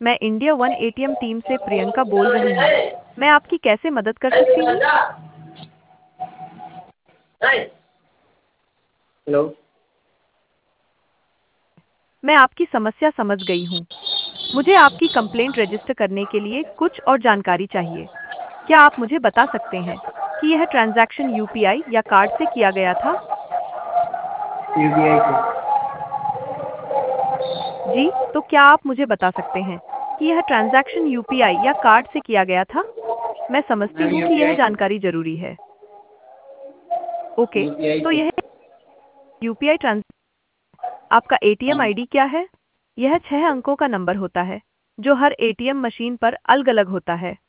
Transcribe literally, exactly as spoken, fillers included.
मैं India one ATM team से प्रियंका बोल रही हूँ। मैं आपकी कैसे मदद कर सकती हूँ? हेलो। मैं आपकी समस्या समझ गई हूँ। मुझे आपकी कंप्लेंट रजिस्टर करने के लिए कुछ और जानकारी चाहिए। क्या आप मुझे बता सकते हैं कि यह ट्रांजैक्शन यूपीआई या कार्ड से किया गया था? यूपीआई से। जी, तो क्या आप मुझे बता सकते हैं कि यह ट्रांजैक्शन यूपीआई या कार्ड से किया गया था? मैं समझती मैम हूँ कि यह यूपीआई से। जानकारी जरूरी है। ओके, यूपीआई तो से। यह यूपीआई ट्रांज आपका एटीएम आईडी क्या है? यह छह अंकों का नंबर होता है, जो हर एटीएम मशीन पर अलग-अलग होता है।